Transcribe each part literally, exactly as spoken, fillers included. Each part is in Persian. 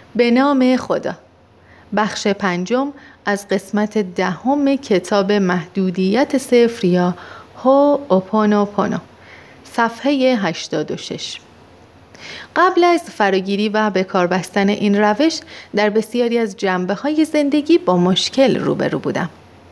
به نام خدا. بخش پنجم از قسمت دهم کتاب محدودیت صفر یا هوپونوپونو، صفحه هشتاد و شش. قبل از فراگیری و به کار بستن این روش در بسیاری از جنبه‌های زندگی با مشکل روبرو بودم.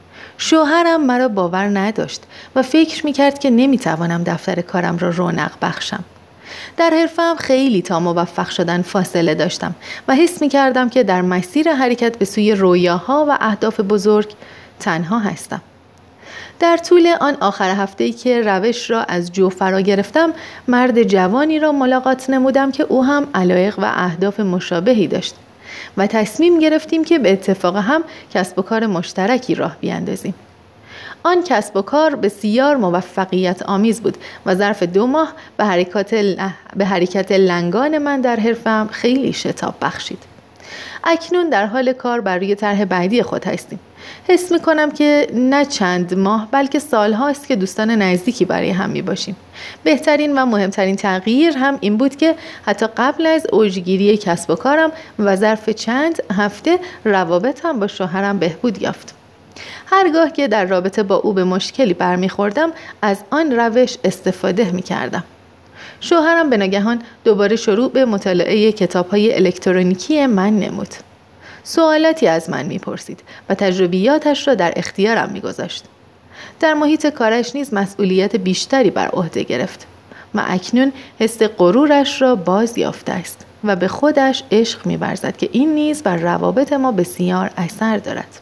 شوهرم مرا باور نداشت و فکر می‌کرد که نمی‌توانم دفتر کارم را رونق بخشم. در حرفه‌ام خیلی تا موفق شدن فاصله داشتم و حس می‌کردم که در مسیر حرکت به سوی رویاها و اهداف بزرگ تنها هستم. در طول آن آخر هفته‌ای که روش را از جو فرا گرفتم، مرد جوانی را ملاقات نمودم که او هم علایق و اهداف مشابهی داشت و تصمیم گرفتیم که به اتفاق هم کسب و کار مشترکی راه بیاندازیم. آن کسب و کار بسیار موفقیت آمیز بود و ظرف دو ماه به حرکت, ل... به حرکت لنگان من در حرفم خیلی شتاب بخشید. اکنون در حال کار بر روی طرح بعدی خود هستیم. حس می کنم که نه چند ماه بلکه سال هاست که دوستان نزدیکی برای هم می باشیم. بهترین و مهمترین تغییر هم این بود که حتی قبل از اوجگیری کسب و کارم و ظرف چند هفته روابطم با شوهرم بهبود یافت. هرگاه که در رابطه با او به مشکلی برمیخوردم از آن روش استفاده می کردم. شوهرم به ناگهان دوباره شروع به مطالعه کتاب‌های الکترونیکی من نمود. سوالاتی از من می‌پرسید و تجربیاتش را در اختیارم می‌گذاشت. در محیط کارش نیز مسئولیت بیشتری بر عهده گرفت و اکنون حس غرورش را باز یافته است و به خودش عشق می‌ورزد که این نیز بر روابط ما بسیار اثر دارد.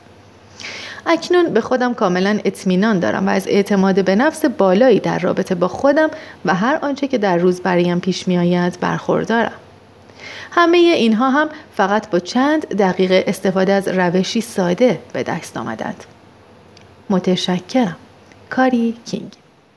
اکنون به خودم کاملا اطمینان دارم و از اعتماد به نفس بالایی در رابطه با خودم و هر آنچه که در روز برایم پیش می آید برخوردارم. همه اینها هم فقط با چند دقیقه استفاده از روشی ساده به دست آمدند. متشکرم. کاری کینگ.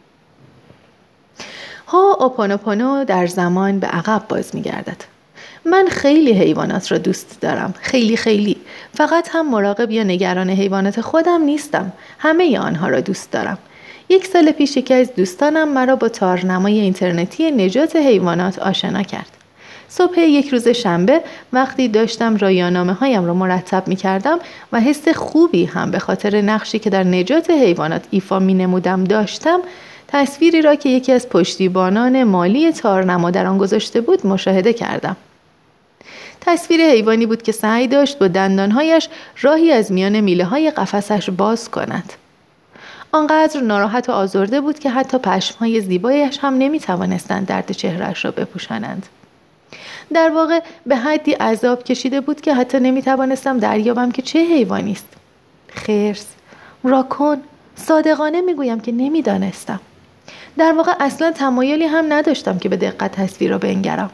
هوپونوپونو در زمان به عقب باز می گردد. من خیلی حیوانات را دوست دارم، خیلی خیلی. فقط هم مراقب یا نگران حیوانات خودم نیستم، همه آنها را دوست دارم. یک سال پیش یکی از دوستانم مرا با تارنمای اینترنتی نجات حیوانات آشنا کرد. صبح یک روز شنبه وقتی داشتم رایانامه هایم را مرتب می کردم و حس خوبی هم به خاطر نقشی که در نجات حیوانات ایفا می نمودم داشتم، تصویری را که یکی از پشتیبانان مالی تارنما در آن گذاشته بود مشاهده کردم. تصویر حیوانی بود که سعی داشت با دندانهایش راهی از میان میله‌های قفسش باز کند. آنقدر ناراحت و آزرده بود که حتی پشمهای زیبایش هم نمی‌توانستند درد چهره‌اش را بپوشانند. در واقع به حدی عذاب کشیده بود که حتی نمی‌توانستم دریابم که چه حیوانی است. خرس، راکون، صادقانه میگویم که نمی‌دانستم. در واقع اصلا تمایلی هم نداشتم که به دقت تصویر را بنگرم.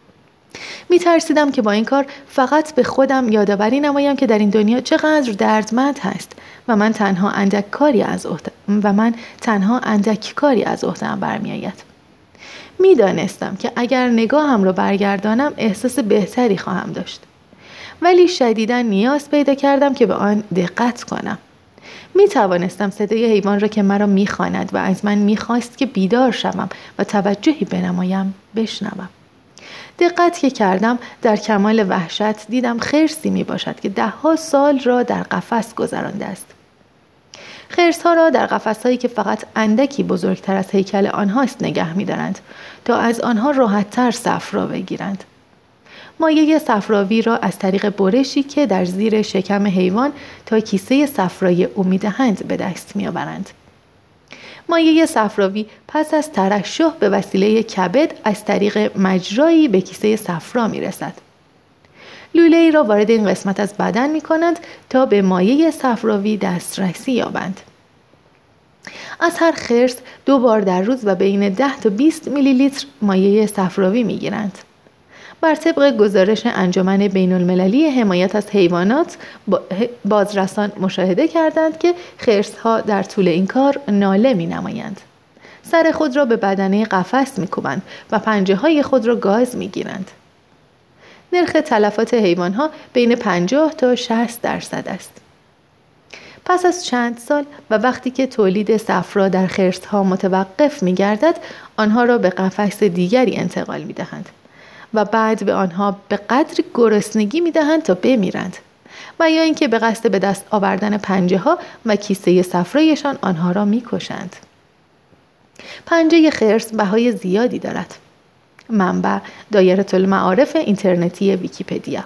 می ترسیدم که با این کار فقط به خودم یادآوری نمایم که در این دنیا چقدر دردمند هست و من تنها اندک کاری از عهده و من تنها اندک کاری از عهده‌ام برمی آید. می دانستم که اگر نگاهم را برگردانم احساس بهتری خواهم داشت. ولی شدیداً نیاز پیدا کردم که به آن دقت کنم. می توانستم صدای حیوان را که مرا می خواند و از من می خواست که بیدار شوم و توجهی بنمایم بشنوم. دقت که کردم در کمال وحشت دیدم خرسی می باشد که ده ها سال را در قفس گذرانده است. خرس ها را در قفس هایی که فقط اندکی بزرگتر از هیکل آنهاست نگه می دارند تا از آنها راحت تر صفرا بگیرند. مایه صفراوی را از طریق برشی که در زیر شکم حیوان تا کیسه صفرایی او می دهند به دست می آورند. مایه صفراوی پس از ترشح به وسیله کبد از طریق مجرایی به کیسه صفرا می رسد. لوله ای را وارد این قسمت از بدن می کنند تا به مایه صفراوی دسترسی یابند. از هر خرس دو بار در روز و بین ده تا بیست میلی لیتر مایه صفراوی می گیرند. بر طبق گزارش انجمن بین المللی حمایت از حیوانات بازرسان مشاهده کردند که خرس‌ها در طول این کار ناله می‌نمایند. سر خود را به بدنه قفس می‌کوبند و پنجه‌های خود را گاز می‌گیرند. نرخ تلفات حیوان‌ها بین پنجاه تا شصت درصد است. پس از چند سال و وقتی که تولید صفرا در خرس‌ها متوقف می‌گردد، آنها را به قفس دیگری انتقال می‌دهند. و بعد به آنها به قدری گرسنگی می‌دهند تا بمیرند، و یا اینکه به قصد به دست آوردن پنجه ها و کیسه صفرایشان آنها را می‌کشند. پنجه خرس بهای زیادی دارد. منبع: دایره المعارف اینترنتی ویکی‌پدیا.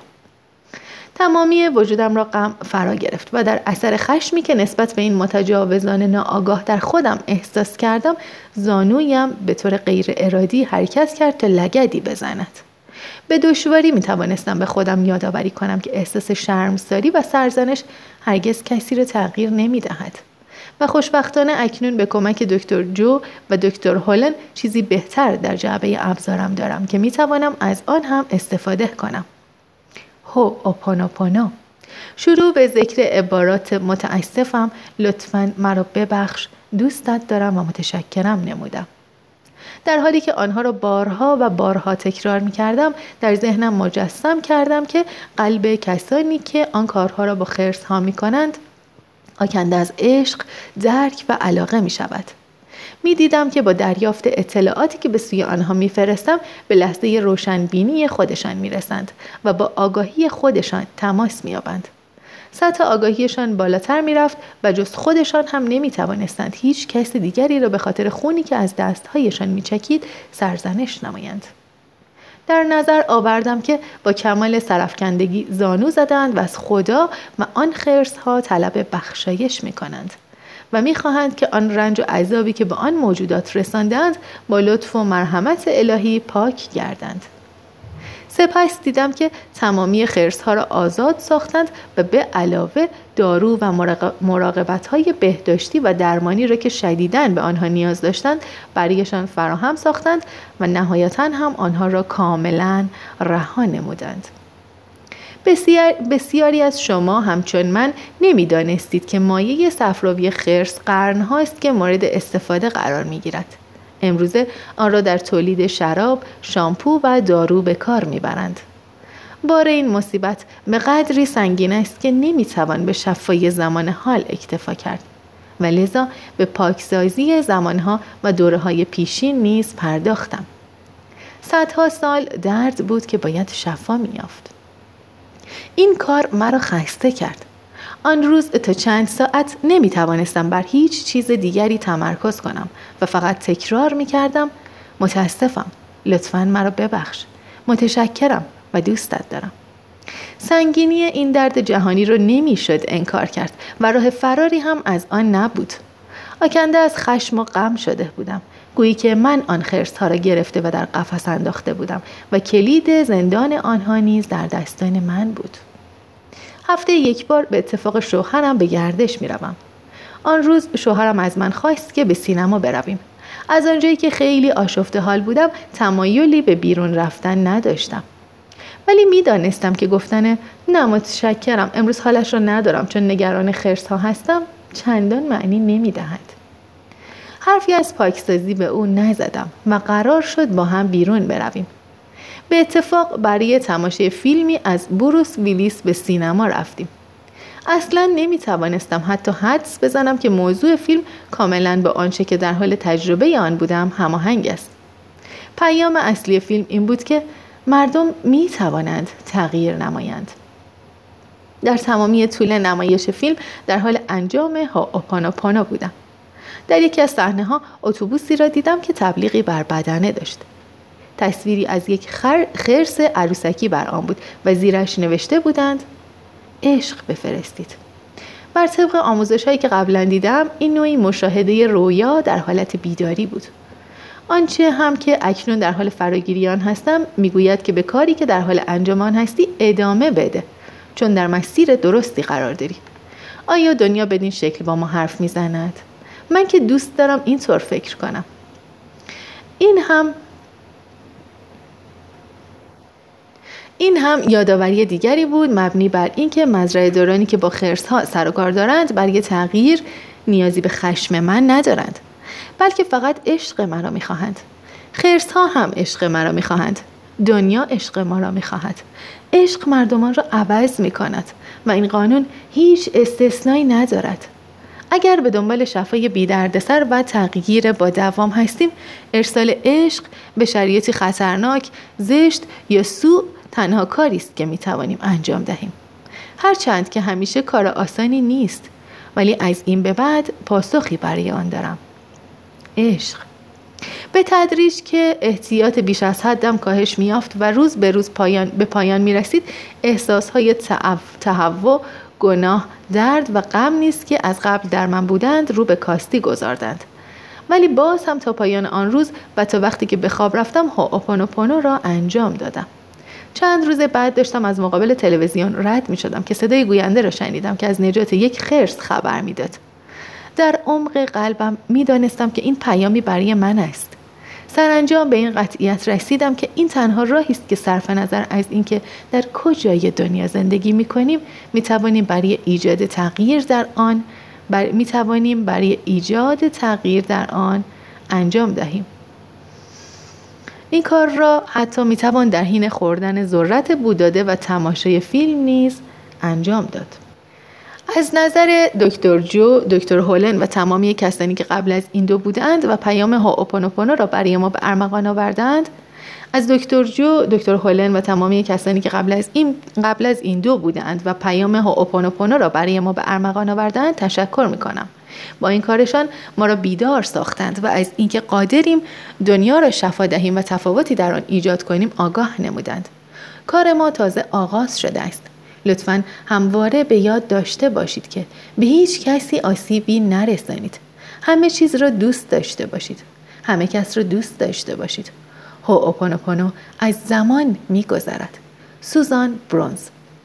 تمامی وجودم را غم فرا گرفت و در اثر خشمی که نسبت به این متجاوزان ناآگاه در خودم احساس کردم، زانویم به طور غیر ارادی حرکت کرد تا لگدی بزند. به دشواری می توانستم به خودم یادآوری کنم که احساس شرمساری و سرزنش هرگز کسی را تغییر نمی دهد و خوشبختانه اکنون به کمک دکتر جو و دکتر هولن چیزی بهتر در جعبه ابزارم دارم که می توانم از آن هم استفاده کنم. هو اوپانوپانو. شروع به ذکر عبارات متاسفم، لطفاً مرا ببخش، دوستت دارم و متشکرم نمودم. در حالی که آنها را بارها و بارها تکرار می کردم، در ذهنم مجسم کردم که قلب کسانی که آن کارها را با خرس ها می کنند آکنده از عشق، درک و علاقه می شود. می دیدم که با دریافت اطلاعاتی که به سوی آنها می فرستم به لحظه روشنبینی خودشان می رسند و با آگاهی خودشان تماس می یابند. سطح آگاهیشان بالاتر می رفت و جز خودشان هم نمی توانستند هیچ کس دیگری را به خاطر خونی که از دستهایشان می چکید سرزنش نمایند. در نظر آوردم که با کمال سرافکندگی زانو زدند و از خدا و آن خرس ها طلب بخشایش می کنند و می خواهند که آن رنج و عذابی که به آن موجودات رساندند با لطف و مرحمت الهی پاک گردند. سپس دیدم که تمامی خرس ها را آزاد ساختند و به علاوه دارو و مراقبت های بهداشتی و درمانی را که شدیداً به آنها نیاز داشتند برایشان فراهم ساختند و نهایتاً هم آنها را کاملاً رها نمودند. بسیار بسیاری از شما همچون من نمی‌دانستید که مایع صفراوی خرس قرن‌هاست که مورد استفاده قرار می‌گیرد. امروزه آن را در تولید شراب، شامپو و دارو به کار می‌برند. بار این مصیبت به قدری سنگین است که نمی‌توان به شفای زمان حال اکتفا کرد و لذا به پاکسازی زمانها و دوره‌های پیشین نیز پرداختم. صدها سال درد بود که باید شفا می‌یافت. این کار مرا خسته کرد. آن روز تا چند ساعت نمی توانستم بر هیچ چیز دیگری تمرکز کنم و فقط تکرار می کردم متاسفم، لطفاً مرا ببخش، متشکرم و دوستت دارم. سنگینی این درد جهانی رو نمی شد انکار کرد و راه فراری هم از آن نبود. آکنده از خشم و غم شده بودم، گویی که من آن خرس ها را گرفته و در قفس انداخته بودم و کلید زندان آنها نیز در دستان من بود. هفته یک بار به اتفاق شوهرم به گردش می روم. آن روز شوهرم از من خواست که به سینما برویم. از آنجایی که خیلی آشفته حال بودم تمایلی به بیرون رفتن نداشتم. ولی می دانستم که گفتن نه متشکرم امروز حالش را ندارم چون نگران خرس ها هستم چندان معنی نمی دهد. حرفی از پاکسازی به او نزدم و قرار شد با هم بیرون برویم. به اتفاق برای تماشای فیلمی از بروس ویلیس به سینما رفتیم. اصلاً نمی توانستم حتی حدس بزنم که موضوع فیلم کاملاً با آنچه که در حال تجربه آن بودم هماهنگ است. پیام اصلی فیلم این بود که مردم می توانند تغییر نمایند. در تمامی طول نمایش فیلم در حال انجام هوپانوپانو بودم. در یکی از صحنه‌ها اتوبوسی را دیدم که تبلیغی بر بدنه داشت. تصویری از یک خر... خرس عروسکی بر آن بود و زیرش نوشته بودند عشق بفرستید. بر طبق آموزش هایی که قبلا دیدم این نوعی مشاهده رویا در حالت بیداری بود. آنچه هم که اکنون در حال فراگیری آن هستم میگوید که به کاری که در حال انجام آن هستی ادامه بده چون در مسیر درستی قرار داری. آیا دنیا بدین شکل با ما حرف میزند؟ من که دوست دارم اینطور فکر کنم. این هم این هم یادآوری دیگری بود مبنی بر اینکه مزرعه دارانی که با خرس‌ها سر و کار دارند برای تغییر نیازی به خشم من ندارند، بلکه فقط عشق مرا می‌خواهند. خرس‌ها هم عشق مرا می‌خواهند. دنیا عشق ما را می‌خواهد. عشق مردمان را عوض می‌کند و این قانون هیچ استثنایی ندارد. اگر به دنبال شفای بی دردسر و تغییر با دوام هستیم، ارسال عشق به شرایطی خطرناک، زشت یا سوء تنها کاری است که میتوانیم انجام دهیم. هرچند که همیشه کار آسانی نیست، ولی از این به بعد پاسخی برای آن دارم: عشق. به تدریج که احتیاط بیش از حدم کاهش می‌یافت و روز به روز پایان به پایان می‌رسید، احساس‌های تهوع، گناه، درد و غم نیست که از قبل در من بودند رو به کاستی گذاردند. ولی باز هم تا پایان آن روز و تا وقتی که به خواب رفتم هوآپونوپونو را انجام دادم. چند روز بعد داشتم از مقابل تلویزیون رد می شدم که صدای گوینده را شنیدم که از نجات یک خرس خبر می داد. در عمق قلبم می دانستم که این پیامی برای من است. سرانجام به این قطعیت رسیدم که این تنها راهی است که صرف نظر از اینکه در کجای دنیا زندگی می کنیم می توانیم برای ایجاد تغییر در آن بر... می توانیم برای ایجاد تغییر در آن انجام دهیم. این کار را حتی می توان در حین خوردن ذرت بوداده و تماشای فیلم نیز انجام داد. از نظر دکتر جو، دکتر هولن و تمامی کسانی که قبل از این دو بودند و پیام هوآپونوپونو را برای ما به ارمغان آوردند، از دکتر جو، دکتر هولن و تمامی کسانی که قبل از این قبل از این دو بودند و پیام هوآپونوپونو را برای ما به ارمغان آوردند تشکر می‌کنم. با این کارشان ما را بیدار ساختند و از اینکه قادریم دنیا را شفا دهیم و تفاوتی در آن ایجاد کنیم آگاه نمودند. کار ما تازه آغاز شده است. لطفاً همواره به یاد داشته باشید که به هیچ کسی آسیبی نرسانید. همه چیز را دوست داشته باشید. همه کس را دوست داشته باشید. هوآپونوپونو از زمان می‌گذرد. سوزان برونز.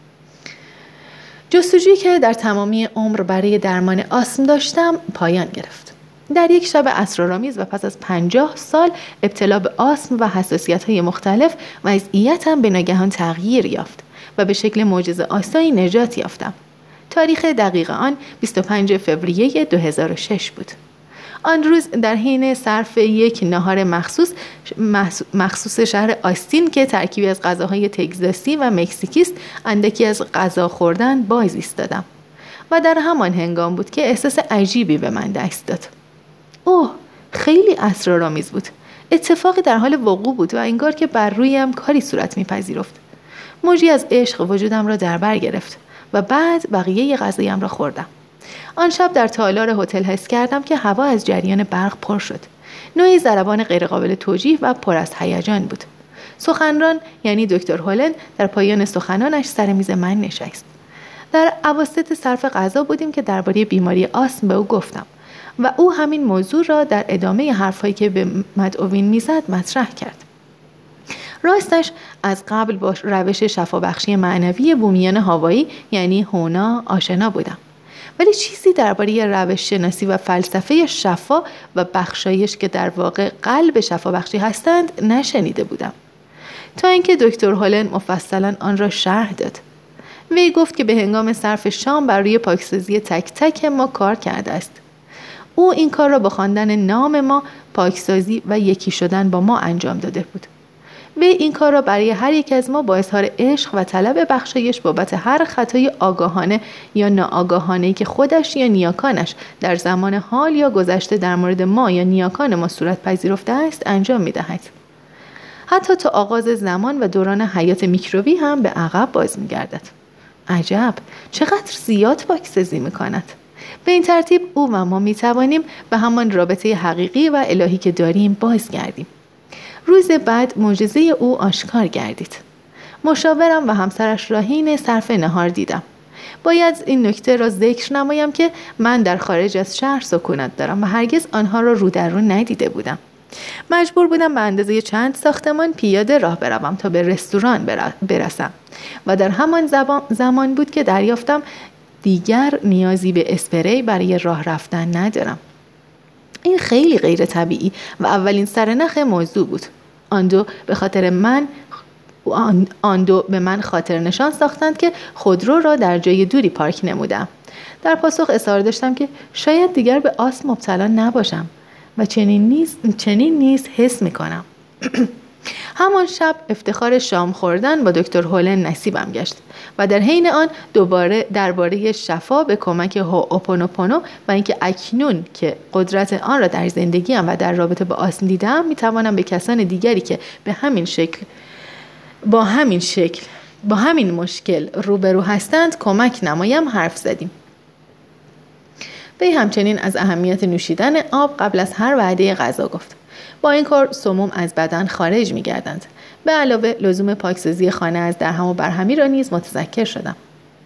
جستجویی که در تمامی عمر برای درمان آسم داشتم پایان گرفت. در یک شب اسرارآمیز و پس از پنجاه سال ابتلا به آسم و حساسیت‌های مختلف وضعیتم به ناگهان تغییر یافت و به شکل معجزه‌آسایی نجات یافتم. تاریخ دقیق آن بیست و پنجم فوریه دو هزار و شش بود. آن روز در حین صرف یک نهار مخصوص مخصوص شهر آستین که ترکیبی از غذاهای تگزاسی و مکزیکی است، اندکی از غذا خوردن باز ایستادم و در همان هنگام بود که احساس عجیبی به من دست داد. اوه، خیلی اسرارآمیز بود. اتفاقی در حال وقوع بود و انگار که بر رویم کاری صورت می‌پذیرفت. موجی از عشق وجودم را در بر گرفت و بعد بقیه غذایم را خوردم. آن شب در تالار هتل حس کردم که هوا از جریان برق پر شد. نوعی ضربان غیرقابل توجیه و پر از هیجان بود. سخنران یعنی دکتر هولن در پایان سخنانش سر میز من نشست. در اواسط صرف غذا بودیم که درباره بیماری آسم به او گفتم و او همین موضوع را در ادامه حرفایی که به مدعوین میزد مطرح کرد. راستش از قبل با روش شفابخشی معنوی بومیان هاوایی یعنی هونا آشنا بودم، ولی چیزی درباره روش شناسی و فلسفه شفا و بخشایش که در واقع قلب شفابخشی هستند نشنیده بودم، تا اینکه دکتر هولن مفصلا آن را شرح داد. وی گفت که به هنگام صرف شام بر روی پاکسازی تک تک ما کار کرده است. او این کار را با خواندن نام ما، پاکسازی و یکی شدن با ما انجام داده بود. وی این کار را برای هر یک از ما با اظهار عشق و طلب بخشایش بابت هر خطای آگاهانه یا ناآگاهانه‌ای که خودش یا نیاکانش در زمان حال یا گذشته در مورد ما یا نیاکان ما صورت پذیرفته است انجام می‌دهد. حتی تا آغاز زمان و دوران حیات میکروبی هم به عقب باز می‌گردد. عجب، چقدر زیاد پاکسازی می‌کند. به این ترتیب او و ما می‌توانیم به همان رابطه حقیقی و الهی که داریم بازگردیم. روز بعد معجزه او آشکار گردید. مشاورم و همسرش را حین صرف نهار دیدم. باید این نکته را ذکر نمایم که من در خارج از شهر سکونت دارم و هرگز آنها را رو در رو ندیده بودم. مجبور بودم به اندازه چند ساختمان پیاده راه بروم تا به رستوران برسم و در همان زمان بود که دریافتم دیگر نیازی به اسپری برای راه رفتن ندارم. این خیلی غیر طبیعی و اولین سرنخ موضوع بود. آن دو به خاطر من آن دو به من خاطر نشان ساختند که خودرو را در جای دوری پارک نمودم. در پاسخ اصرار داشتم که شاید دیگر به آسم مبتلا نباشم و چنین نیز چنین نیز حس می‌کنم. همان شب افتخار شام خوردن با دکتر هولن نصیبم گشت و در حین آن دوباره درباره شفا به کمک هوئوپونوپونو و اینکه اکنون که قدرت آن را در زندگیم و در رابطه با آسم دیدم میتوانم به کسان دیگری که به همین شکل با همین شکل با همین مشکل روبرو هستند کمک نمایم حرف زدیم. وی همچنین از اهمیت نوشیدن آب قبل از هر وعده غذا گفت. با این کار سموم از بدن خارج می‌گردند. به علاوه لزوم پاکسازی خانه از درهم و برهمی را نیز متذکر شدم.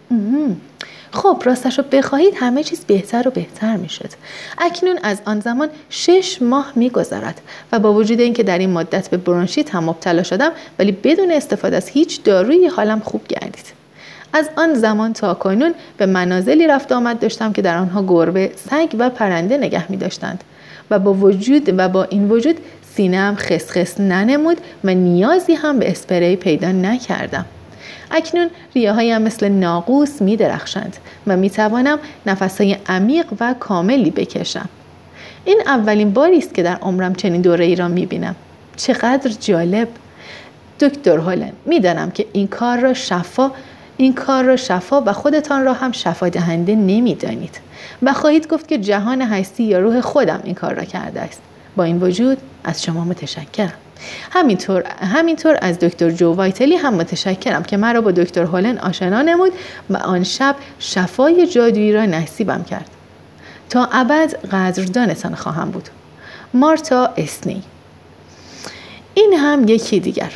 خب راستش رو بخواهید همه چیز بهتر و بهتر میشد. اکنون از آن زمان شش ماه میگذرد و با وجود اینکه در این مدت به برونشیت هم مبتلا شدم ولی بدون استفاده از هیچ دارویی حالم خوب گردید. از آن زمان تا کنون به منازلی رفت آمد داشتم که در آنها گربه، سگ و پرنده نگه می داشتند و با وجود و با این وجود سینه‌ام خسخس ننمود و نیازی هم به اسپری پیدا نکردم. اکنون ریه‌هایم مثل ناقوس می درخشند و می توانم نفس‌های عمیق و کاملی بکشم. این اولین باری است که در عمرم چنین دوره‌ای را می بینم. چقدر جالب! دکتر هولن، می دانم که این کار را شفا این کار را شفا و خودتان را هم شفا دهنده نمی دانید و خواهید گفت که جهان هستی یا روح خودم این کار را کرده است. با این وجود از شما متشکرم. همینطور همینطور از دکتر جو وایتلی هم متشکرم که مرا با دکتر هولن آشنا نمود و آن شب شفای جادویی را نصیبم کرد. تا ابد قدردانتان خواهم بود. مارتا اسنی. این هم یکی دیگر.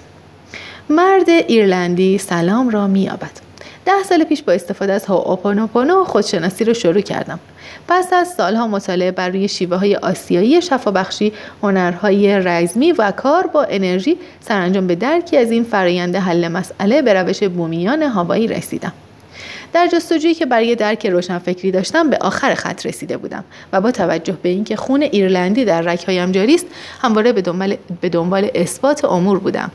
مرد ایرلندی سلام را می‌یابد. ده سال پیش با استفاده از هوئوپونوپونو خودشناسی را شروع کردم. پس از سالها مطالعه بر روی شیوه‌های آسیایی شفابخشی، هنرهای رزمی و کار با انرژی، سرانجام به درکی از این فرآیند حل مسئله به روش بومیان هاوایی رسیدم. در جستجویی که برای درک روشنفکری داشتم به آخر خط رسیده بودم و با توجه به اینکه خون ایرلندی در رگ‌هایم جاری است، همواره به دنبال به دنبال اثبات امور بودم.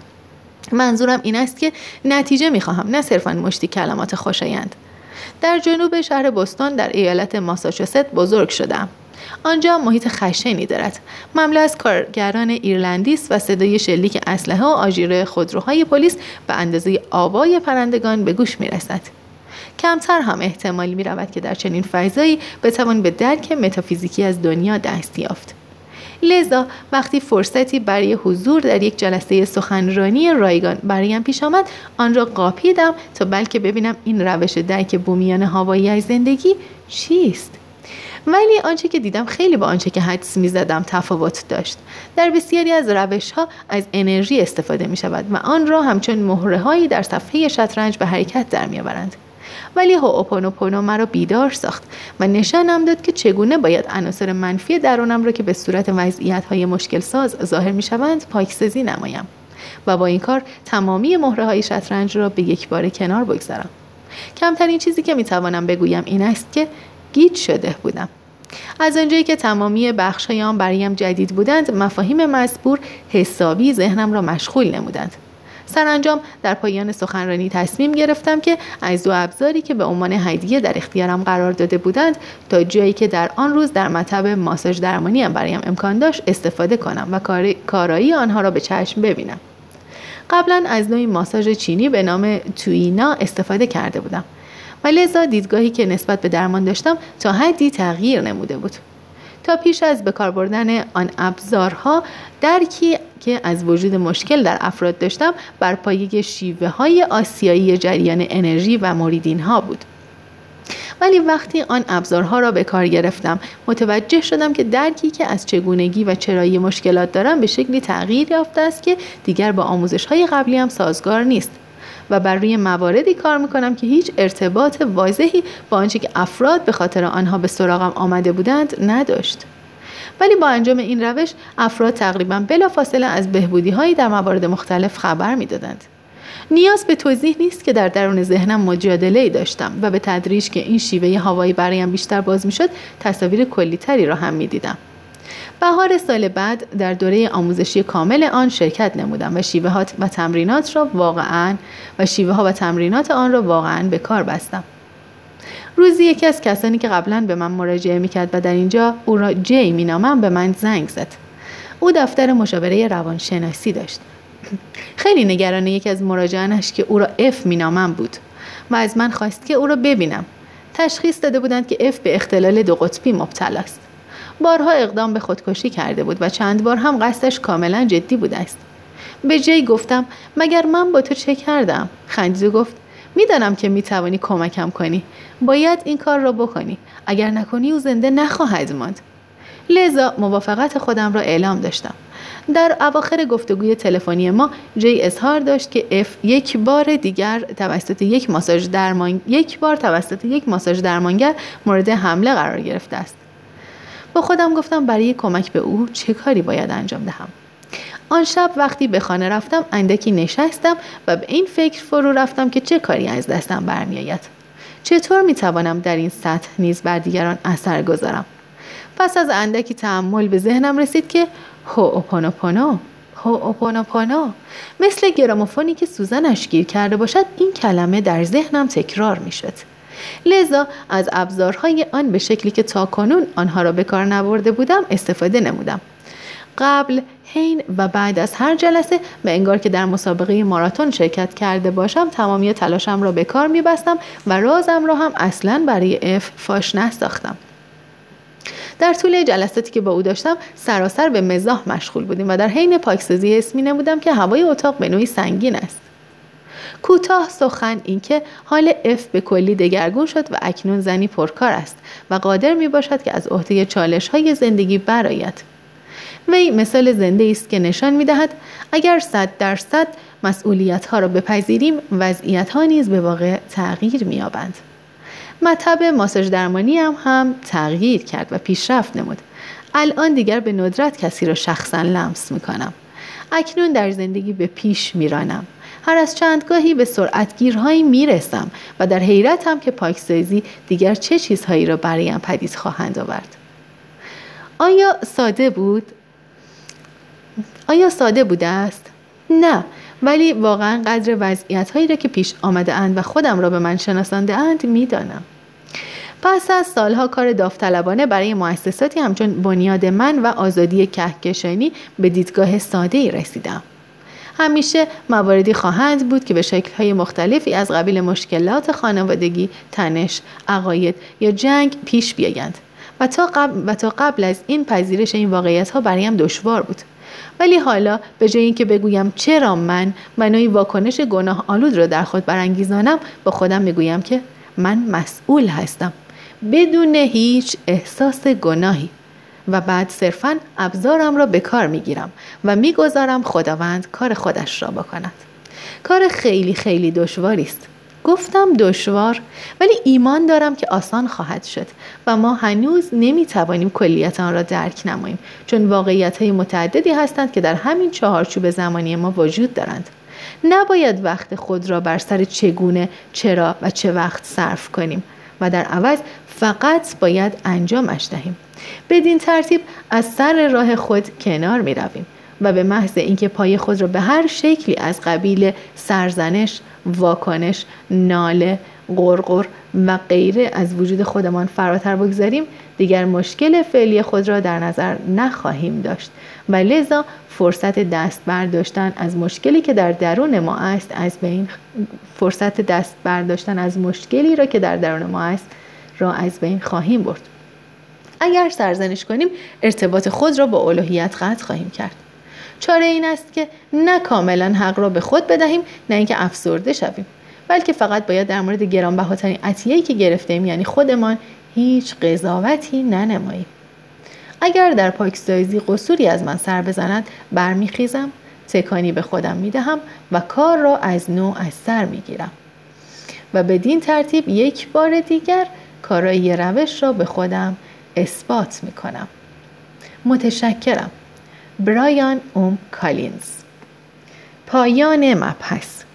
منظورم این است که نتیجه می‌خواهم، نه صرفاً مشتی کلمات خوشایند. در جنوب شهر بوستون در ایالت ماساچوست بزرگ شدم. آنجا محیط خشنی دارد. مملو از کارگران ایرلندی است و صدای شلیک اسلحه و آژیر خودروهای پلیس به اندازه آوای پرندگان به گوش می‌رسد. کمتر هم احتمالی می‌رود که در چنین فضایی بتوان به درک متافیزیکی از دنیا دست یافت. لذا وقتی فرصتی برای حضور در یک جلسه سخنرانی رایگان برایم پیش آمد، آن را قاپیدم تا بلکه ببینم این روش درک بومیان هاوایی از زندگی چیست. ولی آنچه که دیدم خیلی با آنچه که حدس می‌زدم تفاوت داشت. در بسیاری از روش‌ها از انرژی استفاده می‌شود و آن را همچون مهره‌هایی در صفحه شطرنج به حرکت در می‌آورند. ولی هوئوپونوپونو مرا بیدار ساخت و نشانم داد که چگونه باید عناصر منفی درونم را که به صورت وضعیت‌های مشکل ساز ظاهر می‌شوند پاکسازی نمایم و با این کار تمامی مهره‌های شطرنج را به یک بار کنار بگذارم. کمترین چیزی که می‌توانم بگویم این است که گیج شده بودم. از آنجایی که تمامی بخش‌های آن برایم جدید بودند، مفاهیم مزبور حسابی ذهنم را مشغول نمودند. سرانجام در پایان سخنرانی تصمیم گرفتم که از دو ابزاری که به عنوان هدیه در اختیارم قرار داده بودند تا جایی که در آن روز در مطب ماساژ درمانی هم برایم امکان داشت استفاده کنم و کارایی آنها را به چشم ببینم. قبلا از نوعی ماساژ چینی به نام تویینا استفاده کرده بودم و لذا دیدگاهی که نسبت به درمان داشتم تا حدی تغییر نموده بود. تا پیش از به کار بردن آن ابزارها درکی که از وجود مشکل در افراد داشتم بر پایه شیوه‌های آسیایی جریان انرژی و موریدین‌ها بود. ولی وقتی آن ابزارها را به کار گرفتم متوجه شدم که درکی که از چگونگی و چرایی مشکلات دارم به شکلی تغییر یافته است که دیگر با آموزش‌های قبلی هم سازگار نیست و بر روی مواردی کار میکنم که هیچ ارتباط واضحی با آنچه که افراد به خاطر آنها به سراغم آمده بودند نداشت. ولی با انجام این روش افراد تقریباً بلافاصله از بهبودی‌هایی در موارد مختلف خبر می‌دادند. نیاز به توضیح نیست که در درون ذهنم مجادله‌ای داشتم و به تدریج که این شیوه هوایی برایم بیشتر باز می‌شد، تصاویر کلی‌تری را هم می‌دیدم. بهار سال بعد در دوره آموزشی کامل آن شرکت نمودم و شیوهات و تمرینات را واقعاً و شیوه ها و تمرینات آن را واقعاً به کار بستم. روزی یکی از کسانی که قبلاً به من مراجعه می‌کرد و در اینجا او را جی می‌نامم به من زنگ زد. او دفتر مشاوره روانشناسی داشت. خیلی نگران یکی از مراجعانش که او را اف مینامم بود و از من خواست که او را ببینم. تشخیص داده بودند که اف به اختلال دو قطبی مبتلا است. بارها اقدام به خودکشی کرده بود و چند بار هم قصدش کاملا جدی بوده است. به جی گفتم مگر من با تو چه کردم؟ خندید و گفت میدانم که میتوانی کمکم کنی. باید این کار را بکنی. اگر نکنی او زنده نخواهد ماند. لذا موافقت خودم را اعلام داشتم. در اواخر گفتگوی تلفنی ما جی اظهار داشت که اف یک بار دیگر توسط یک ماساژ درمان یک بار توسط یک ماساژ درمانگر مورد حمله قرار گرفته است. با خودم گفتم برای کمک به او چه کاری باید انجام دهم. آن شب وقتی به خانه رفتم اندکی نشستم و به این فکر فرو رفتم که چه کاری از دستم برمیآید. چطور میتوانم در این سطح نیز بر دیگران اثر گذارم؟ پس از اندکی تأمل به ذهنم رسید که هوئوپونوپونو هوئوپونوپونو مثل گراموفونی که سوزنش گیر کرده باشد این کلمه در ذهنم تکرار میشد. لذا از ابزارهای آن به شکلی که تاکنون آنها را به کار نبرده بودم استفاده نمودم. قبل، حین و بعد از هر جلسه به انگار که در مسابقه ماراتون شرکت کرده باشم تمامی تلاشم را به کار می‌بستم و رازم را هم اصلاً برای اف فاش نساختم. در طول جلساتی که با او داشتم سراسر به مزاح مشغول بودیم و در حین پاکسازی حس می‌نمودم که هوای اتاق به نوعی سنگین است. کوتاه سخن این که حال اف به کلی دگرگون شد و اکنون زنی پرکار است و قادر می باشد که از عهده چالش های زندگی برآید. وی مثال زنده است که نشان می دهد اگر صد درصد مسئولیت ها را بپذیریم وضعیت ها نیز به واقع تغییر می یابند. مطب ماساژ درمانی هم هم تغییر کرد و پیشرفت نمود. الان دیگر به ندرت کسی را شخصا لمس می کنم. اکنون در زندگی به پیش می رانم. هر از چندگاهی به سرعتگیرهایی می رسم و در حیرتم که پاکسازی دیگر چه چیزهایی را برایم پدید خواهند آورد. آیا ساده بود؟ آیا ساده بوده است؟ نه، ولی واقعا قدر وضعیت‌هایی را که پیش آمده اند و خودم را به من شناسانده اند می دانم. پس از سالها کار داوطلبانه برای مؤسساتی همچون بنیاد من و آزادی کهکشانی به دیدگاه ساده‌ای رسیدم. همیشه مواردی خواهند بود که به شکل‌های مختلفی از قبیل مشکلات خانوادگی، تنش، عقاید یا جنگ پیش بیایند و تا قبل و تا قبل از این پذیرش این واقعیت‌ها برایم دشوار بود. ولی حالا به جای اینکه بگویم چرا من منوی واکنش گناه آلود را در خود برانگیزانم، با خودم میگویم که من مسئول هستم بدون هیچ احساس گناهی و بعد صرفاً ابزارم را به کار میگیرم و میگذارم خداوند کار خودش را بکند. کار خیلی خیلی دشواری است. گفتم دشوار، ولی ایمان دارم که آسان خواهد شد و ما هنوز نمیتوانیم کلیت آن را درک نماییم، چون واقعیت‌های متعددی هستند که در همین چهارچوب زمانی ما وجود دارند. نباید وقت خود را بر سر چگونه، چرا و چه وقت صرف کنیم و در عوض فقط باید انجامش دهیم. بدین ترتیب از سر راه خود کنار می رویم و به محض اینکه پای خود را به هر شکلی از قبیل سرزنش، واکنش، ناله، غرغر و غیره از وجود خودمان فراتر بگذاریم، دیگر مشکل فعلی خود را در نظر نخواهیم داشت و لذا فرصت دست برداشتن از مشکلی که در درون ما است از بین فرصت دست برداشتن از مشکلی را که در درون ما است را از بین خواهیم برد. اگر سرزنش کنیم ارتباط خود را با الوهیت قطع خواهیم کرد. چاره این است که نه کاملا حق را به خود بدهیم، نه اینکه افسرده شویم، بلکه فقط باید در مورد گرانبهاترین عطیه‌ای که گرفتیم، یعنی خودمان، هیچ قضاوتی ننماییم. اگر در پاکسازی قصوری از من سر بزند، برمیخیزم، تکانی به خودم میدهم و کار را از نو از سر میگیرم و بدین ترتیب یک بار دیگر کارایی روش را به خودم اثبات میکنم. متشکرم. برایان اوم کالینز. پایان مبحث.